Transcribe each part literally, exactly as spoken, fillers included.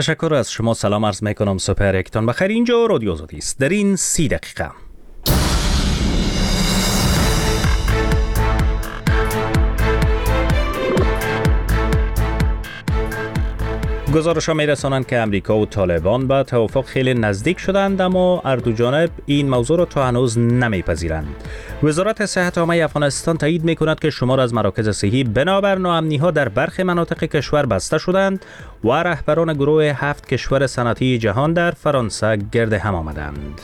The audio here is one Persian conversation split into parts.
تشکر از شما. سلام عرض میکنم. سپر یکتان بخیر. اینجا رادیو آزادی است. در این سی دقیقه گزارش ها می رسانند که امریکا و طالبان به توافق خیلی نزدیک شدند، اما هر دو جانب این موضوع را تا هنوز نمیپذیرند. وزارت صحت عامه افغانستان تایید می کند که شمار از مراکز صحی بنابر ناامنی ها در برخی مناطق کشور بسته شدند و رهبران گروه هفت کشور صنعتی جهان در فرانسه گرد هم آمدند.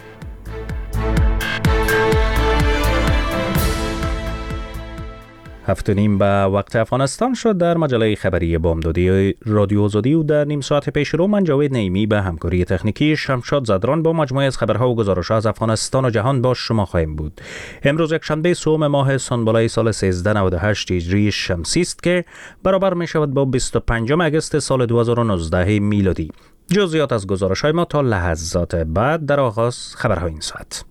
هفت و نیم به وقت افغانستان شد. در مجله خبری بامدادی رادیو آزادی و در نیم ساعت پیش رو من جاوید نعیمی به همکاری تکنیکی شمشاد زدران با مجموعه از خبرها و گزارش‌ها از افغانستان و جهان با شما خواهیم بود. امروز یک شنبه سوم ماه سنبلای سال سیزده نود و هشت هجری شمسی است که برابر می شود با بیست و پنجم اگست سال دو هزار و نوزده میلادی. جزئیات از گزارش‌های ما تا لحظات بعد. در آغاز خبرهای این ساعت.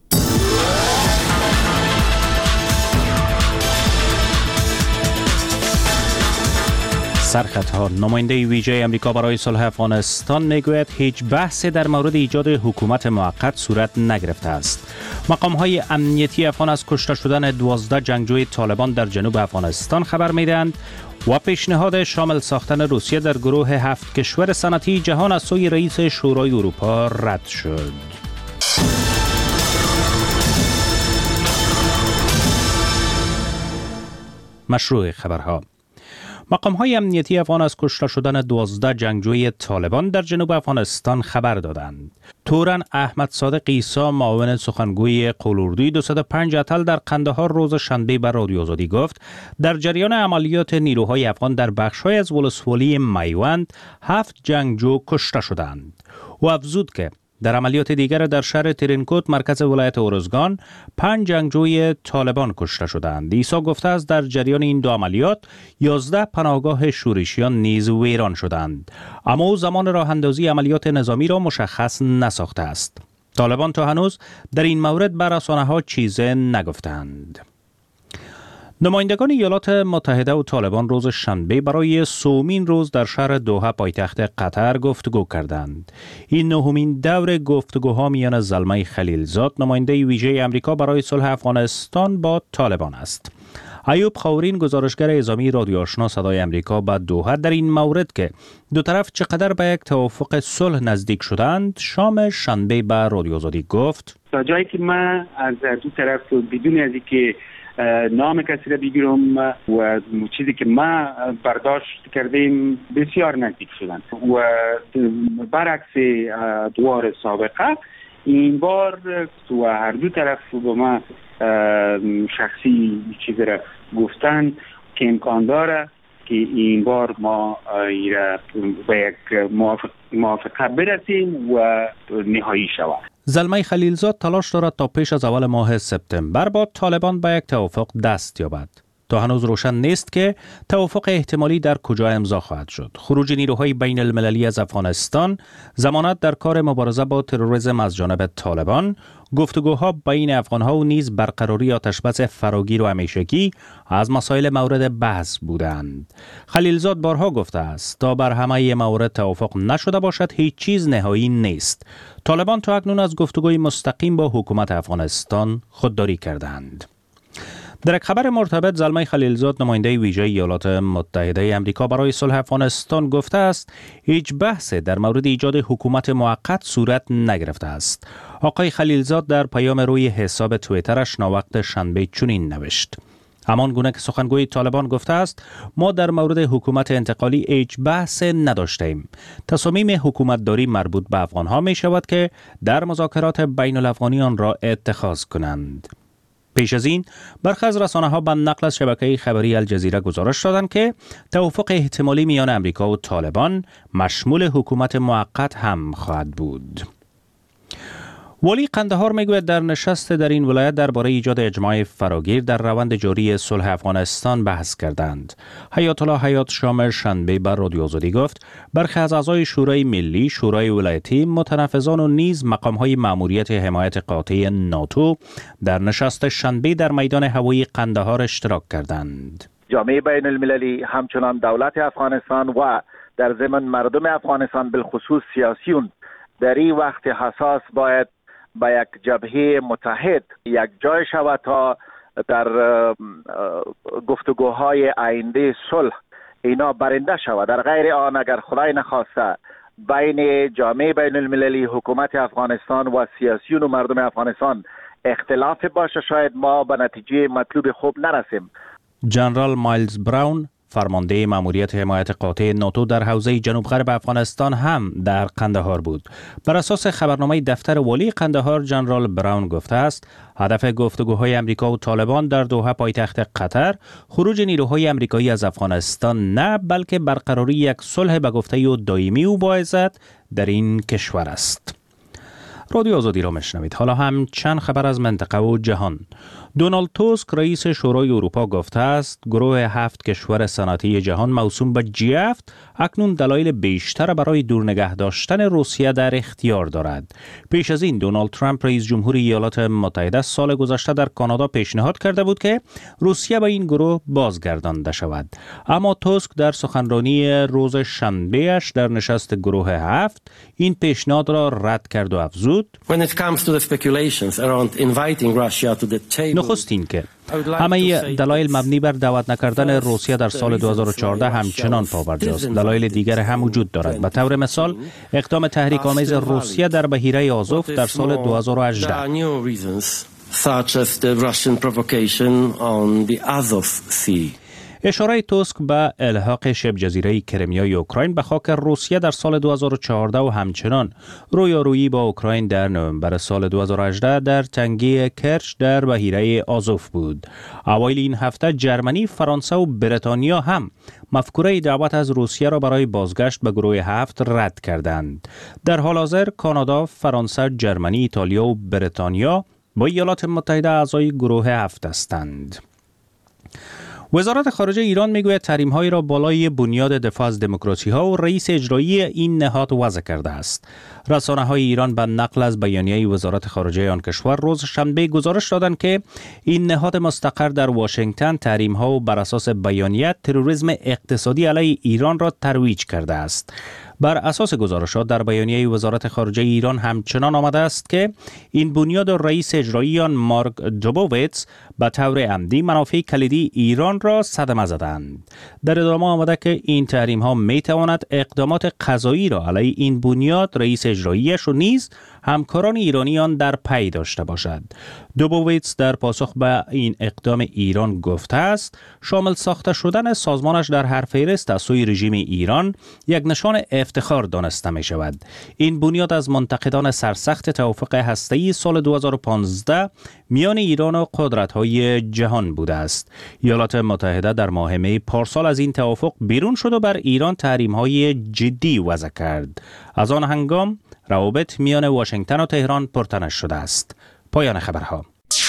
سرخطها. نماینده ویژه امریکا برای صلح افغانستان میگوید هیچ بحثی در مورد ایجاد حکومت موقت صورت نگرفته است. مقام‌های امنیتی افغان از کشته شدن دوازده جنگجوی طالبان در جنوب افغانستان خبر میدهند و پیشنهاد شامل ساختن روسیه در گروه هفت کشور صنعتی جهان از سوی رئیس شورای اروپا رد شد. مشروع خبرها. مقام‌های امنیتی افغان از کشته شدن دوازده جنگجوی طالبان در جنوب افغانستان خبر دادند. تورن احمد صادق عیسی، معاون سخنگوی قولاردوی دویست و پنج اتل در قندهار روز شنبه بر رادیو آزادی گفت در جریان عملیات نیروهای افغان در بخش‌های از ولسوالی میوند هفت جنگجو کشته شدند. و افزود که در عملیات دیگر در شهر ترینکوت مرکز ولایت ارزگان پنج جنگجوی طالبان کشته شدند. عیسی گفته است در جریان این دو عملیات یازده پناهگاه شورشیان نیز ویران شدند، اما او زمان راه اندازی عملیات نظامی را مشخص نساخته است. طالبان تا هنوز در این مورد بر رسانه‌ها چیزی نگفتند. نمایندگان ایالات متحده و طالبان روز شنبه برای سومین روز در شهر دوحه پایتخت قطر گفتگو کردند. این نهمین دور گفتگوها میان زلمه خلیلزاد، نماینده ویژه امریکا برای صلح افغانستان، با طالبان است. ایوب خاورین، گزارشگر اعزامی رادیو آشنا صدای امریکا به دوحه، در این مورد که دو طرف چقدر به یک توافق صلح نزدیک شدند شام شنبه به رادیو آزادی گفت تا جایی که من از دو طرف بدون از اینکه نام کسی را بگیرم و چیزی که ما برداشت کردیم بسیار نزدیک شدن و برعکس دوار سابقه این بار تو هر دو طرف به ما شخصی چیزی را گفتن که امکان داره که این بار ما به یک موافقه برسیم و نهایی شود. زلمه خلیلزاد تلاش دارد تا پیش از اول ماه سپتامبر با طالبان به یک توافق دست یابد. تا هنوز روشن نیست که توافق احتمالی در کجا امضا خواهد شد. خروج نیروهای بین المللی از افغانستان، ضمانت در کار مبارزه با تروریسم از جانب طالبان، گفتگوها بین افغانها و نیز برقراری آتشبس فراگیر و همیشگی از مسائل مورد بحث بودند. خلیلزاد بارها گفته است تا بر همه موارد توافق نشده باشد هیچ چیز نهایی نیست. طالبان تا اکنون از گفتگوی مستقیم با حکومت افغانستان خودداری کردند. در یک خبر مرتبط، زلمه خلیلزاد، نماینده ویژه ایالات متحده آمریکا برای صلح افغانستان، گفته است هیچ بحثی در مورد ایجاد حکومت موقت صورت نگرفته است. آقای خلیلزاد در پیام روی حساب توییترش ناوقت شنبه چنین نوشت: همان گونه که سخنگوی طالبان گفته است ما در مورد حکومت انتقالی هیچ بحث نداشتیم. تصامیم حکومتداری مربوط به افغانها می شود که در مذاکرات بین الافغانی آن را اتخاذ کنند. پیش از این برخی از رسانه‌ها به نقل از شبکه خبری الجزیره گزارش دادند که توافق احتمالی میان امریکا و طالبان مشمول حکومت موقت هم خواهد بود. ولی قندهار میگوید در نشست در این ولایت درباره ایجاد اجماع فراگیر در روند جاری صلح افغانستان بحث کردند. حیات الله حیات شام شنبه بر رادیو آزادی گفت برخی از اعضای شورای ملی، شورای ولایتی، متنفذان و نیز مقام‌های مأموریت حمایت قاطع ناتو در نشست شنبه در میدان هوایی قندهار اشتراک کردند. جامعه بین المللی همچنان دولت افغانستان و در ضمن مردم افغانستان بالخصوص سیاسیون در این وقت حساس باید با یک جبهه متحد یک جای شود تا در گفتگوهای آینده صلح اینا برنده شود. در غیر آن اگر خدای نخواسته بین جامعه بین المللی، حکومت افغانستان و سیاسیون و مردم افغانستان اختلاف باشه، شاید ما به نتیجه مطلوب خوب نرسیم. جنرال مایلز براون، فرمانده ماموریت حمایت قاطع ناتو در حوزه جنوب غرب افغانستان هم در قندهار بود. بر اساس خبرنامه دفتر والی قندهار، جنرال براون گفته است هدف گفتگوهای امریکا و طالبان در دوحه پایتخت قطر خروج نیروهای امریکایی از افغانستان نه، بلکه برقراری یک صلح به گفته و دائمی و با عزت در این کشور است. رادیو آزادی را میشنوید. حالا هم چند خبر از منطقه و جهان. دونالد توسک، رئیس شورای اروپا، گفته است گروه هفت کشور صنعتی جهان موسوم به جی هفت اکنون دلایل بیشتر برای دور نگه داشتن روسیه در اختیار دارد. پیش از این دونالد ترامپ، رئیس جمهور ایالات متحده، سال گذشته در کانادا پیشنهاد کرده بود که روسیه به این گروه بازگردانده شود. اما توسک در سخنرانی روز شنبه‌اش در نشست گروه هفت این پیشنهاد را رد کرد و افزود: نخست این که همه دلایل مبنی بر دعوت نکردن روسیه در سال دو هزار و چهارده همچنان پابرجاست. دلایل دیگر هم وجود دارد. به طور مثال اقدام تحریک آمیز روسیه در بحیره آزوف در سال دو هزار و هجده. اشاره توسک به الحاق شبه جزیره کرایمای اوکراین به خاک روسیه در سال دو هزار و چهارده و همچنان رویارویی با اوکراین در نوامبر سال دو هزار و هجده در تنگه کرچ در بحیره آزوف بود. اوایل این هفته جرمنی، فرانسه و بریتانیا هم مفکوره دعوت از روسیه را برای بازگشت به گروه هفت رد کردند. در حال حاضر کانادا، فرانسه، جرمنی، ایتالیا و بریتانیا با ایالات متحده اعضای گروه هفت هستند. وزارت خارجه ایران میگوید تحریم‌هایی را بالای بنیاد دفاع از دموکراسی‌ها و رئیس اجرایی این نهاد وضع کرده است. رسانه‌های ایران به نقل از بیانیه وزارت خارجه آن کشور روز شنبه گزارش دادند که این نهاد مستقر در واشنگتن تحریم‌ها و بر اساس بیانیه تروریسم اقتصادی علیه ایران را ترویج کرده است. بر اساس گزارشات در بیانیه وزارت خارجه ایران همچنان آمده است که این بنیاد رئیس اجرایی آن مارک دوبوویتس به طور عمدی منافع کلیدی ایران را صدمه زدند. در ادامه آمده که این تحریم ها می تواند اقدامات قضایی را علیه این بنیاد رئیس اجراییش و نیز همکاران ایرانیان در پی داشته باشد. دوبوویتس در پاسخ به این اقدام ایران گفته است شامل ساخته شدن سازمانش در هر فهرست از سوی رژیم ایران یک نشان افتخار دانسته می شود. این بنیاد از منتقدان سرسخت توافق هسته‌ای سال دو هزار و پانزده میان ایران و قدرت‌های جهان بوده است. ایالات متحده در ماه می پارسال از این توافق بیرون شد و بر ایران تحریم‌های جدی وضع کرد. از آن هنگام روابط میان واشنگتن و تهران پرتنش شده است. پایان خبرها.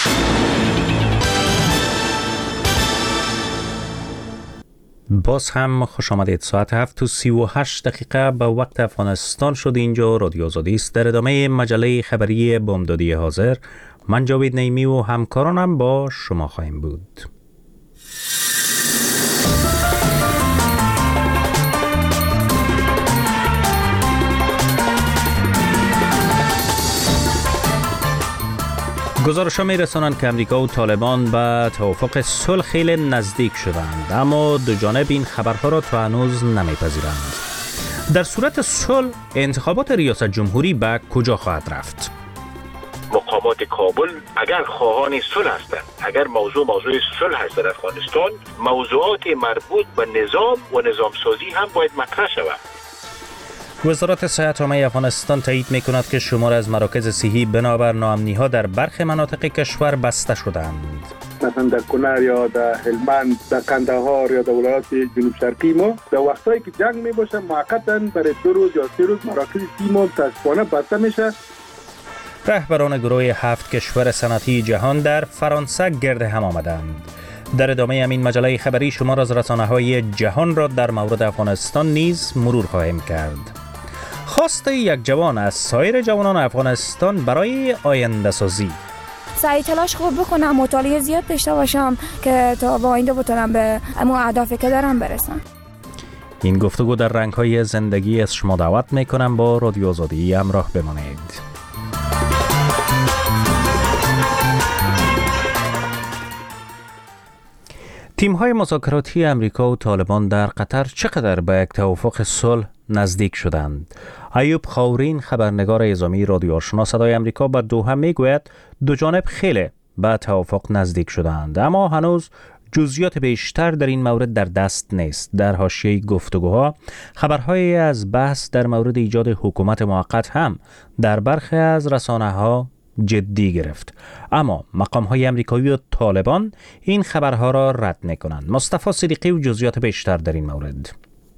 باز هم خوش آمدید. ساعت هفت و سی و هشت دقیقه به وقت افغانستان شد. اینجا رادیو آزادی است. در ادامه مجله خبری بامدادی حاضر، من جاوید نیمی و همکارانم با شما خواهیم بود. گزارش‌ها می‌رسانند که امریکا و طالبان به توافق صلح خیلی نزدیک شدند، اما دو جانب این خبرها را تا هنوز نمی‌پذیرند. در صورت صلح انتخابات ریاست جمهوری به کجا خواهد رفت؟ مقامات کابل اگر خواهان صلح هستند، اگر موضوع موضوع صلح است در افغانستان، موضوعات مربوط به نظام و نظام سازی هم باید مطرح شود. وزارت صحت عامه افغانستان تایید می‌کند که شمار از مراکز صحی بنابر ناامنی‌ها در برخی مناطق کشور بسته شدند. مثلا در کنر یا در هلمند، در قندهار یا در ولایات جنوب شرقی ما در وقتایی که جنگ میباشه موقتاً برای دو روز یا سه روز مراکز صحی ما متاسفانه بسته میشه. رهبران گروه هفت کشور صنعتی جهان در فرانسه گرد هم آمدند. در ادامه همین مجله خبری شمار از رسانه‌های جهان را در مورد افغانستان نیز مرور خواهیم کرد. خواست یک جوان از سایر جوانان افغانستان برای آینده سازی. سعی تلاش خوب بکنم، مطالعه زیاد داشته باشم که تا با آینده بتونم به اما اهدافی که دارم برسم. این گفتگو در رنگ‌های زندگی از شما دعوت میکنم با رادیو آزادی همراه بمانید. تیم‌های مذاکراتی امریکا و طالبان در قطر چقدر به یک توافق صلح نزدیک شدند؟ ایوب خاورین، خبرنگار اعزامی رادیو آشنا صدای امریکا، به دوحه میگوید دو جانب خیلی به توافق نزدیک شدند، اما هنوز جزئیات بیشتر در این مورد در دست نیست. در حاشیه گفتگوها خبرهایی از بحث در مورد ایجاد حکومت موقت هم در برخی از رسانه‌ها جدی گرفت، اما مقام‌های امریکایی و طالبان این خبرها را رد می‌کنند. مصطفی صدیقی و جزئیات بیشتر در این مورد.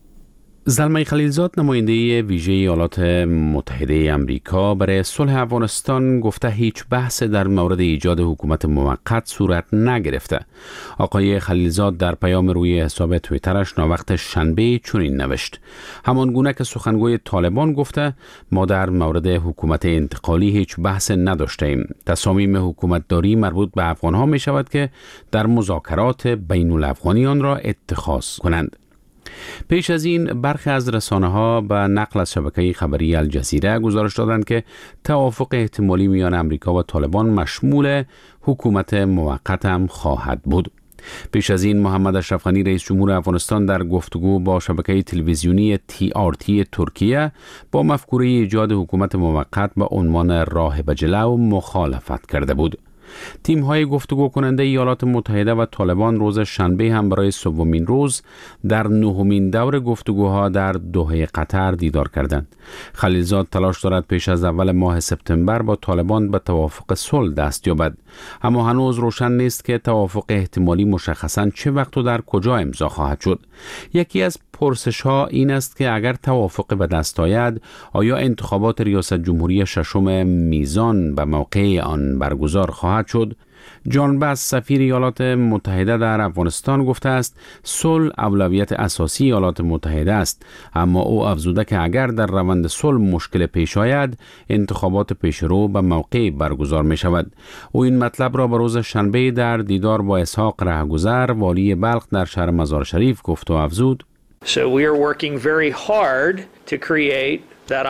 زلمه خلیلزاد، نماینده ویژه ایالات متحده امریکا برای صلح افغانستان، گفته هیچ بحث در مورد ایجاد حکومت موقت صورت نگرفته. آقای خلیلزاد در پیام روی حساب توییترش ناوقت شنبه چنین نوشت: همان گونه که سخنگوی طالبان گفته، ما در مورد حکومت انتقالی هیچ بحث نداشتیم. تصامیم حکومتداری مربوط به افغانها می شود که در مذاکرات بین الافغانی آن را اتخاذ کنند. پیش از این برخی از رسانه‌ها به نقل از شبکه خبری الجزیره گزارش دادند که توافق احتمالی میان امریکا و طالبان مشمول حکومت موقت هم خواهد بود. پیش از این محمد اشرف غنی رئیس جمهور افغانستان در گفتگو با شبکه تلویزیونی تی آر تی ترکیه با مفکوره ایجاد حکومت موقت به عنوان راه به جلو مخالفت کرده بود. تیم‌های گفتگو کننده ایالات متحده و طالبان روز شنبه هم برای سومین روز در نهمین دور گفتگوها در دوحه قطر دیدار کردند. خلیلزاد تلاش دارد پیش از اول ماه سپتامبر با طالبان به توافق صلح دست یابد، اما هنوز روشن نیست که توافق احتمالی مشخصاً چه وقت و در کجا امضا خواهد شد. یکی از پرسش‌ها این است که اگر توافق به دست آید، آیا انتخابات ریاست جمهوری ششم میزان به موقع آن برگزار خواهد شد؟ جان بس، سفیر ایالات متحده در افغانستان، گفته است صلح اولویت اساسی ایالات متحده است، اما او افزوده که اگر در روند صلح مشکل پیش آید، انتخابات پیشرو به موقع برگزار می شود. او این مطلب را به روز شنبه در دیدار با اسحاق رهگذر، والی بلخ در شهر مزار شریف گفت و افزود: So we are working very hard to create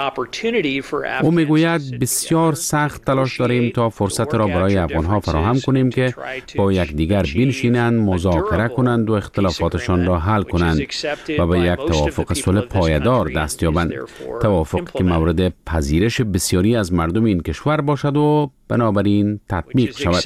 او میگوید بسیار سخت تلاش داریم تا فرصت را برای افغانها فراهم کنیم که با یکدیگر بنشینند، مذاکره کنند و اختلافاتشان را حل کنند و به یک توافق صلح پایدار دست یابند. توافق که مورد پذیرش بسیاری از مردم این کشور باشد و بنابراین تطبیق شود.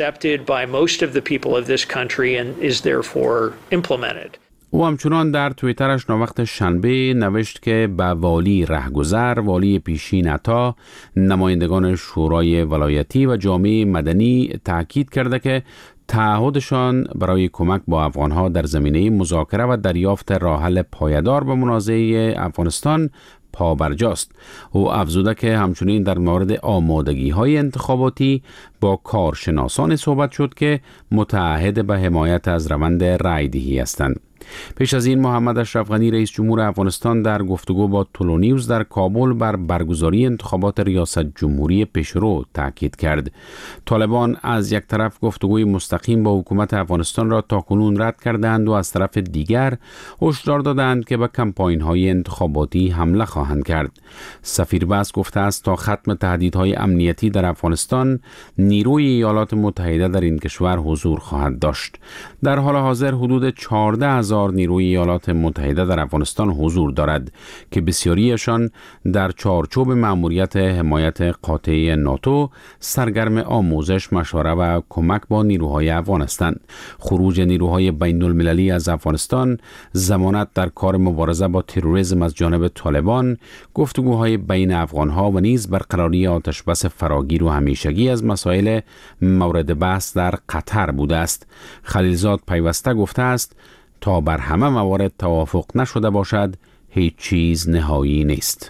او همچنان در توییترش ناوقت شنبه نوشت که به والی رهگذر، والی پیشین عطا، نمایندگان شورای ولایتی و جامعه مدنی تاکید کرده که تعهدشان برای کمک با افغانها در زمینه مذاکره و دریافت راه حل پایدار به منازعه افغانستان پابرجاست. او افزوده که همچنین در مورد آمادگی های انتخاباتی با کارشناسان صحبت شد که متعهد به حمایت از روند رایدهی هستند. پیش از این محمد اشرف غنی رئیس جمهور افغانستان در گفتگو با تولو نیوز در کابل بر برگزاری انتخابات ریاست جمهوری پیشرو تاکید کرد. طالبان از یک طرف گفتگوی مستقیم با حکومت افغانستان را تاکنون رد کردند و از طرف دیگر هشدار دادند که به کمپاین‌های انتخاباتی حمله خواهند کرد. سفیر بس گفته است تا ختم تهدیدهای امنیتی در افغانستان، نیروی ایالات متحده در این کشور حضور خواهد داشت. در حال حاضر حدود چهارده هزار نیروی ایالات متحده در افغانستان حضور دارد که بسیاریشان در چارچوب مأموریت حمایت قاطع ناتو سرگرم آموزش، مشاوره و کمک با نیروهای افغان هستند. خروج نیروهای بین المللی از افغانستان، ضمانت در کار مبارزه با تروریسم از جانب طالبان، گفتگوهای بین افغانها و نیز برقراری آتشبس فراگیر و همیشگی از مسائل مورد بحث در قطر بوده است. خلیلزاد پیوسته گفته است تا بر همه موارد توافق نشده باشد، هیچ چیز نهایی نیست.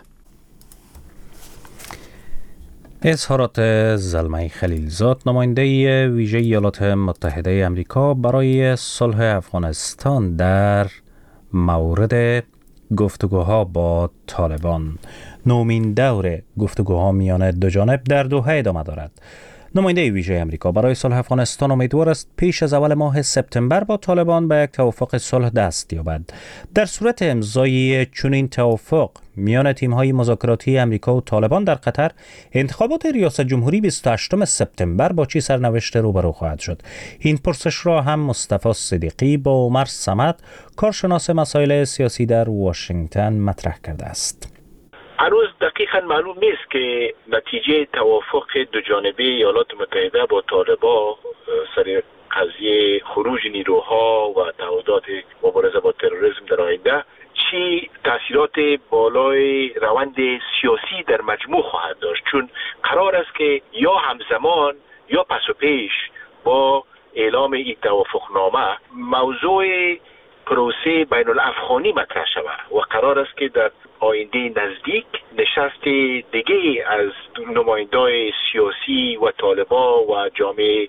اظهارات زلمه خلیلزاد، نماینده ویژه ایالات متحده آمریکا برای صلح افغانستان در مورد گفتگوها با طالبان. نومین دور گفتگوها میان دو جانب در دوحه ادامه دارد. نماینده ویژه امریکا برای صلح افغانستان امیدوار است پیش از اول ماه سپتامبر با طالبان به یک توافق صلح دست یابد. در صورت امضای چنین توافق میان تیم‌های مذاکراتی امریکا و طالبان در قطر، انتخابات ریاست جمهوری بیست و هشتم سپتامبر با چه سرنوشت روبرو خواهد شد؟ این پرسش را هم مصطفی صدیقی با عمر صمد، کارشناس مسائل سیاسی در واشنگتن، مطرح کرده است. هنوز دقیقاً معلوم نیست که نتیجه توافق دو جانبه ایالات متحده با طالبان سر قضیه خروج نیروها و تعهدات مبارزه با تروریسم در آینده چی تاثیرات بالای روند سیاسی در مجموع خواهد داشت، چون قرار است که یا همزمان یا پس و پیش با اعلام این توافقنامه موضوع پروسه بین الافغانی مطرح شود و قرار است که در آینده نزدیک نشست دیگه از نمایندای سیاسی و طالبان و جامعه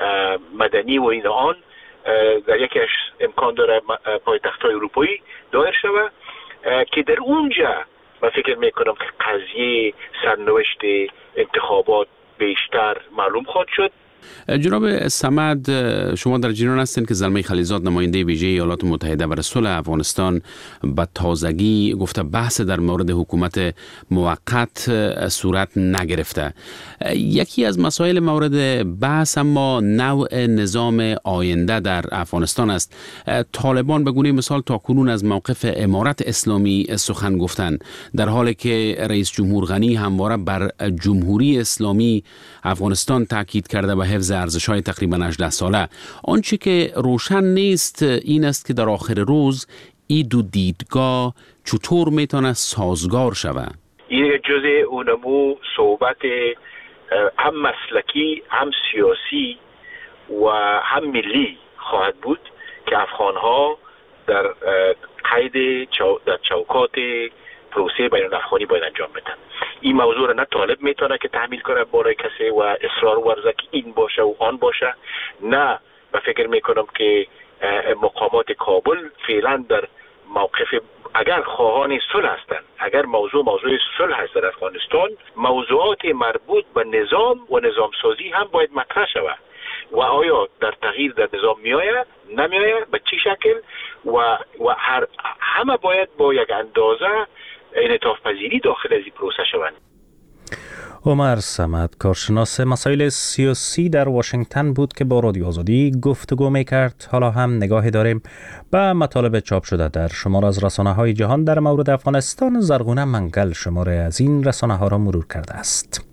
مدنی و این آن در یکیش امکان داره پایتخت‌های اروپایی دایر شود که در اونجا من فکر میکنم که قضیه سرنوشت انتخابات بیشتر معلوم خواهد شد. جناب صمد، شما در جریان هستید که زلمه خلیلزاد نماینده ویژه ایالات متحده برای صلح افغانستان به تازگی گفته بحث در مورد حکومت موقت صورت نگرفته. یکی از مسائل مورد بحث اما نوع نظام آینده در افغانستان است. طالبان به گونه مثال تاکنون از موقف امارت اسلامی سخن گفتند، در حالی که رئیس جمهور غنی همواره بر جمهوری اسلامی افغانستان تاکید کرده به حفظ ارزش‌های تقریباً هجده ساله. آنچه که روشن نیست این است که در آخر روز این دو دیدگاه چطور میتونه سازگار شود. این جزء اونمو صحبت هم مسلکی، هم سیاسی و هم ملی خواهد بود که افغان‌ها در قید چو... در چوکات پروسه بین الافغانی باید انجام بدن. این موضوع را نه طالب میتونه که تحمیل کنه برای کسی و اصرار ورزه که این باشه و آن باشه، نه و فکر میکنم که مقامات کابل فعلا در موقف اگر خواهان صلح هستند، اگر موضوع موضوع صلح هست در افغانستان، موضوعات مربوط به نظام و نظام سازی هم باید مطرح شود و آیا در تغییر در نظام میآید نمیآید به چه شکل و و هر همه باید با یک اندازه انعطاف پذیری داخل از این پروسه شوند. عمر صمد، کارشناس مسائل سیاسی در واشنگتن بود که با رادیو آزادی گفتگو میکرد. حالا هم نگاهی داریم به مطالب چاپ شده در شمار از رسانه‌های جهان در مورد افغانستان. زرغونه منگل شماره از این رسانه‌ها را مرور کرده است.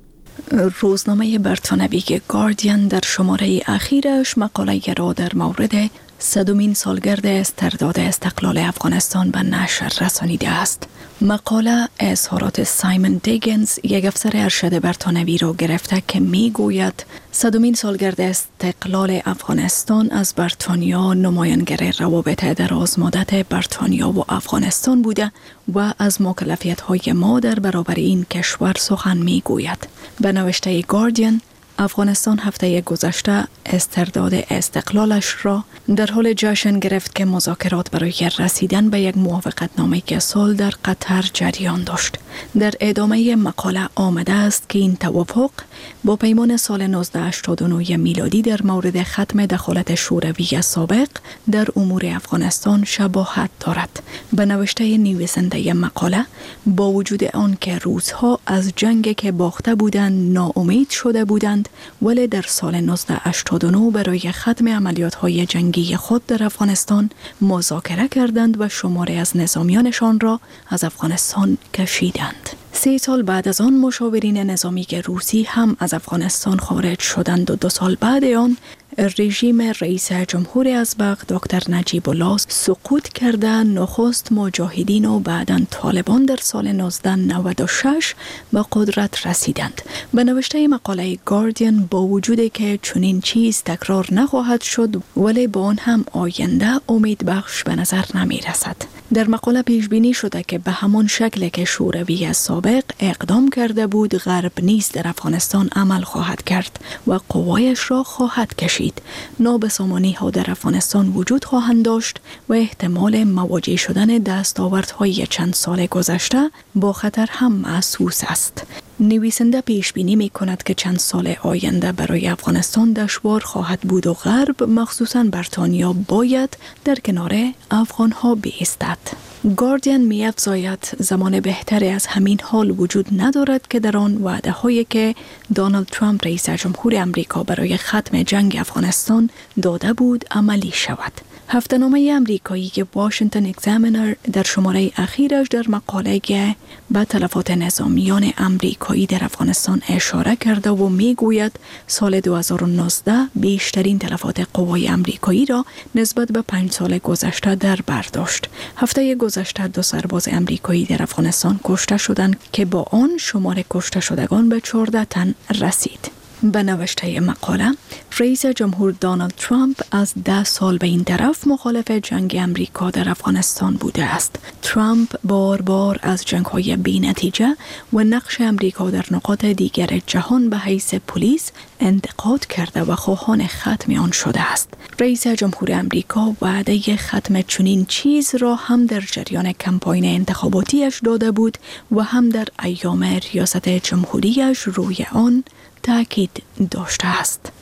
روزنامه برتانوی گاردین در شماره اخیرش مقاله را در مورد صدمین سالگرد استرداد استقلال افغانستان به نشر رسانیده است. مقاله اظهارات سایمون دیگنز، یک افسر ارشد برتانوی را گرفته که می گوید صدمین سالگرد استقلال افغانستان از بریتانیا نمایانگر روابط دراز مدت بریتانیا و افغانستان بوده و از مکلفیت‌های ما در برابر این کشور سخن می گوید. به نوشته گاردین، افغانستان هفته گذشته استرداد استقلالش را در حال جشن گرفت که مذاکرات برای رسیدن به یک موافقتنامه که صلح در قطر جریان داشت. در ادامه مقاله آمده است که این توافق با پیمان سال نوزده هشتاد و نه میلادی در مورد ختم دخالت شوروی سابق در امور افغانستان شباهت دارد. به نوشته نویسنده مقاله، با وجود آن که روس‌ها از جنگ که باخته بودند ناامید شده بودند، ولی در سال نوزده هشتاد و نه برای ختم عملیات‌های جنگی خود در افغانستان مذاکره کردند و شماری از نظامیانشان را از افغانستان کشیدند. سه سال بعد از آن مشاورین نظامی روسی هم از افغانستان خارج شدند و دو سال بعد آن رژیم رئیس جمهور ازبق دکتر نجیب الله سقوط کرده نخست مجاهدین و بعداً طالبان در سال نوزده نود و شش به قدرت رسیدند. به نوشته مقاله گاردین، با وجود که چنین چیز تکرار نخواهد شد ولی با آن هم آینده امید بخش به نظر نمی رسد. در مقاله پیش بینی شده که به همان شکل که شوروی سابق اقدام کرده بود، غرب نیز در افغانستان عمل خواهد کرد و قوایش را خواهد کشید. نابسامانی ها در افغانستان وجود خواهند داشت و احتمال مواجه شدن دستاوردهای چند سال گذشته با خطر هم محسوس است. نویسنده پیش بینی می کند که چند سال آینده برای افغانستان دشوار خواهد بود و غرب مخصوصاً بریتانیا باید در کنار افغان ها بایستد. گاردین می افزاید زمان بهتری از همین حال وجود ندارد که در آن وعده هایی که دونالد ترامپ رئیس جمهور امریکا برای ختم جنگ افغانستان داده بود عملی شود. هفته‌نامه امریکایی که واشنگتن اگزامینر در شماره اخیرش در مقاله به تلفات نظامیان امریکایی در افغانستان اشاره کرده و میگوید سال دو هزار و نوزده بیشترین تلفات قوای امریکایی را نسبت به پنج سال گذشته در بر داشت. هفته گذشته دو سرباز امریکایی در افغانستان کشته شدند که با آن شمار کشته شدگان به چهارده تن رسید. به نوشته مقاله، رئیس جمهور دونالد ترامپ از ده سال به این طرف مخالف جنگ امریکا در افغانستان بوده است. ترامپ بار بار از جنگ‌های بی‌نتیجه و نقش امریکا در نقاط دیگر جهان به حیث پلیس انتقاد کرده و خواهان ختم آن شده است. رئیس جمهور امریکا وعده ختم چنین چیز را هم در جریان کمپاین انتخاباتیش داده بود و هم در ایام ریاست جمهوریش روی آن تأکید داشته است.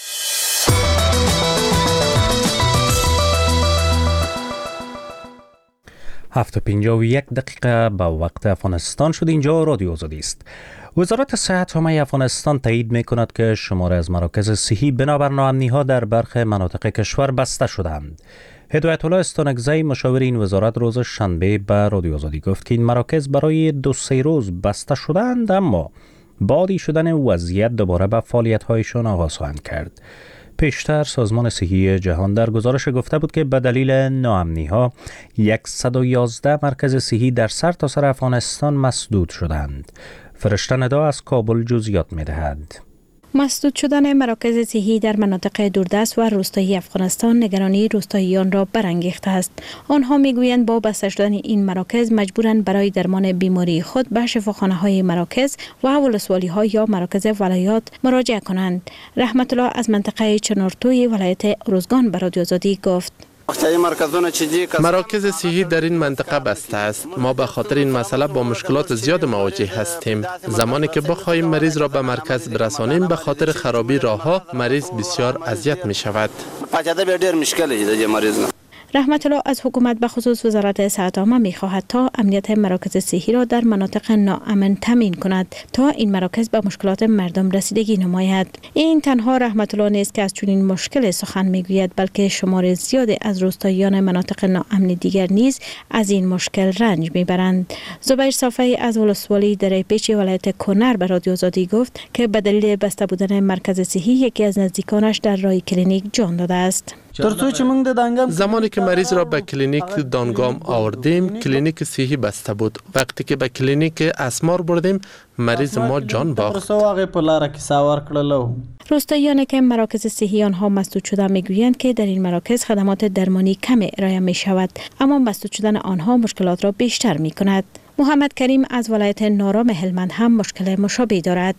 هفت و پنجاه و یک دقیقه به وقت افغانستان شد. اینجا رادیو آزادی است. وزارت صحت عامه افغانستان تایید می کند که شمار از مراکز صحی بنابر ناامنی‌ها در برخی مناطق کشور بسته شدند. هدایت الله استانکزی مشاور این وزارت روز شنبه به رادیو آزادی گفت که این مراکز برای دو سه روز بسته شدند، اما بادی شدن وضعیت دوباره به فعالیت‌هایشان آغاز خواهند کرد. پیشتر سازمان صحی جهان در گزارش گفته بود که به دلیل ناامنی‌ها صد و یازده مرکز صحی در سرتاسر افغانستان مسدود شدند. فرشته ندا از کابل جزئیات می‌دهد. مسدود شدن مراکز صحی در مناطق دوردست و روستایی افغانستان نگرانی روستاییان را برانگیخته است. آنها میگویند با بسته شدن این مراکز مجبورند برای درمان بیماری خود به شفاخانه‌های مراکز و ولسوالی‌ها یا مراکز ولایات مراجعه کنند. رحمت الله از منطقه چنارتوی ولایت ارزگان به رادیو آزادی گفت: مراکز صحی در این منطقه بسته است. ما به خاطر این مسئله با مشکلات زیاد مواجه هستیم. زمانی که بخواهیم مریض را به مرکز برسانیم به خاطر خرابی راهها مریض بسیار اذیت می شود. رحمت الله از حکومت به خصوص وزارت صحت عامه می خواهد تا امنیت مراکز صحی را در مناطق ناامن تامین کند تا این مراکز به مشکلات مردم رسیدگی نماید. این تنها رحمت الله نیست که از چنین مشکل سخن می گوید، بلکه شمار زیادی از روستاییان مناطق ناامن دیگر نیز از این مشکل رنج می برند. زبیر صافی از ولسوالی دره پیچ ولایت کنر به رادیو آزادی گفت که به دلیل بسته بودن مرکز صحی یکی از نزدیکانش در راه کلینیک جان داده است. زمانی که مریض را به کلینیک دانگام آوردیم کلینیک صحی بسته بود. وقتی که به کلینیک اسمار بردیم مریض ما جان باخت. روستاییانی که مراکز صحی آنها مسدود شده میگویند که در این مراکز خدمات درمانی کم ارائه می شود، اما مسدود شدن آنها مشکلات را بیشتر می کند. محمد کریم از ولایت نارام هلمند هم مشکل مشابه دارد.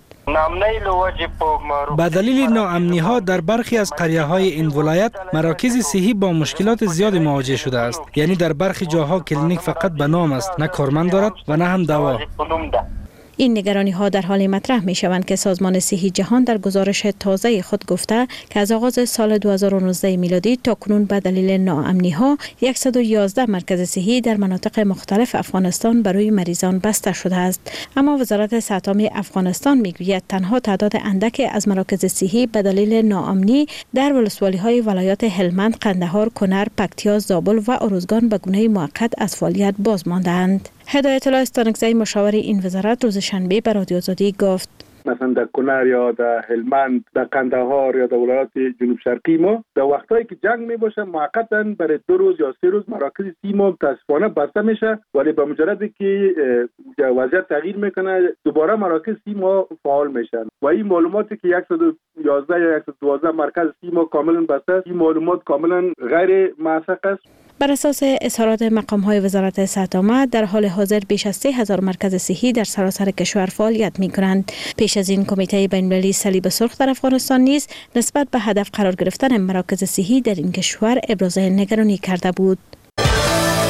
به دلیل ناامنی ها در برخی از قریه های این ولایت مراکز صحی با مشکلات زیادی مواجه شده است. یعنی در برخی جاها کلینیک فقط به نام است، نه کارمند دارد و نه هم دوا. این نگرانی ها در حال مطرح می شوند که سازمان صحی جهان در گزارش تازه خود گفته که از آغاز سال دو هزار و نوزده میلادی تا کنون به دلیل ناامنی ها صد و یازده مرکز صحی در مناطق مختلف افغانستان برای مریضان بسته شده است. اما وزارت صحت عامه افغانستان می گوید تنها تعداد اندک از مراکز صحی به دلیل ناامنی در ولسوالی های ولایات هلمند، قندهار، کنر، پکتیا، زابل و ارزگان به گونه موقت از فعالیت باز ماندند. هدایت الله استانکزی مشاور این وزارت روز شنبه به رادیو آزادی گفت: مثلا در کنر یا در هلمند، در قندهار یا در ولایات جنوب شرقی ما در وقتایی که جنگ می باشه موقتا برای دو روز یا سه روز مراکز صحی ما متاسفانه بسته میشه، ولی با مجردی که وضعیت تغییر میکنه دوباره مراکز صحی ما فعال میشن و این معلوماتی که صد و یازده یا صد و دوازده مرکز صحی ما کاملا بسته است، این معلومات کاملا غیر موثق است. بر اساس اظهارات مقام‌های وزارت صحت عامه در حال حاضر بیش از سه هزار مرکز صحی در سراسر کشور فعالیت می‌کنند. پیش از این کمیته بین‌المللی صلیب سرخ در افغانستان نیز نسبت به هدف قرار گرفتن مراکز صحی در این کشور ابراز نگرانی کرده بود.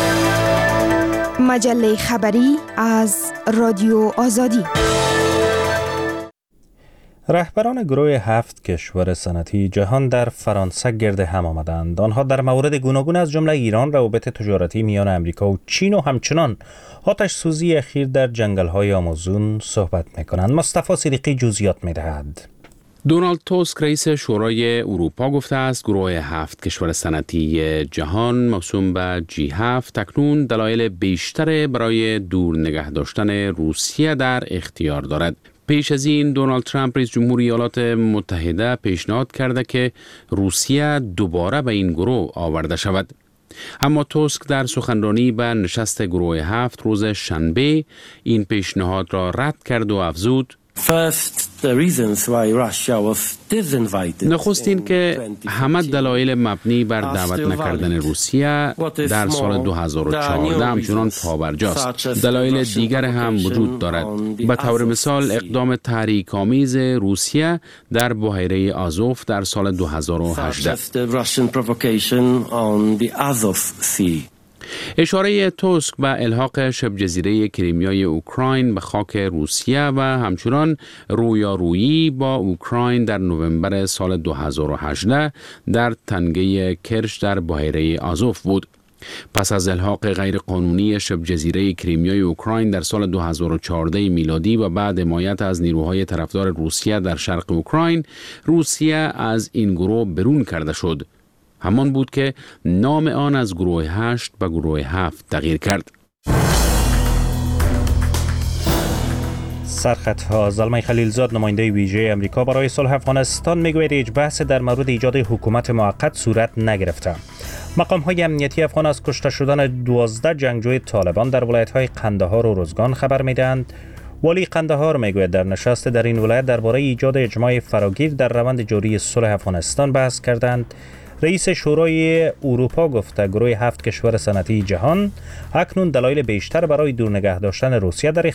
مجله خبری از رادیو آزادی. رهبران گروه هفت کشور صنعتی جهان در فرانسه گرد هم آمدند. آنها در مورد گوناگون از جمله ایران، روابط تجارتی میان امریکا و چین و همچنان آتش سوزی اخیر در جنگل‌های آمازون صحبت می‌کنند. مصطفی صدیقی جزئیات می‌دهد. دونالد توسک رئیس شورای اروپا گفته است گروه هفت کشور صنعتی جهان موسوم به جی هفت تکنون دلایل بیشتر برای دور نگه داشتن روسیه در اختیار دارد. پیش از این دونالد ترامپ رئیس جمهور ایالات متحده پیشنهاد کرده که روسیه دوباره به این گروه آورده شود. اما توسک در سخنرانی به نشست گروه هفت روز شنبه این پیشنهاد را رد کرد و افزود: نخست این که همه دلایل مبنی بر دعوت نکردن روسیه در سال دو هزار و چهارده همچنان پابرجاست. دلایل دیگر هم وجود دارد. به طور مثال اقدام تحریک‌آمیز روسیه در بحیره آزوف در سال دو هزار و هجده. اشاره توسک به الحاق شبه جزیره کریمیای اوکراین به خاک روسیه و همچنان رویارویی با اوکراین در نوامبر سال دو هزار و هجده در تنگه کرچ در بحیره آزوف بود. پس از الحاق غیرقانونی شبه جزیره کریمیای اوکراین در سال دو هزار و چهارده میلادی و بعد حمایت از نیروهای طرفدار روسیه در شرق اوکراین، روسیه از این گروه برون کرده شد. همان بود که نام آن از گروه هشت به گروه هفت تغییر کرد. سرخطها. زلمه خلیلزاد نماینده ویژه امریکا برای صلح افغانستان میگوید هیچ بحث در مورد ایجاد حکومت موقت صورت نگرفته. مقام های امنیتی افغان از کشته شدن دوازده جنگجوی طالبان در ولایت های قندهار و روزگان خبر میدهند. والی قندهار میگوید در نشست در این ولایت درباره ایجاد اجماع فراگیر در روند جاری صلح افغانستان بحث کردند. رئیس شورای اروپا گفته گروه هفت کشور صنعتی جهان اکنون دلایل بیشتر برای دور نگه داشتن روسیه در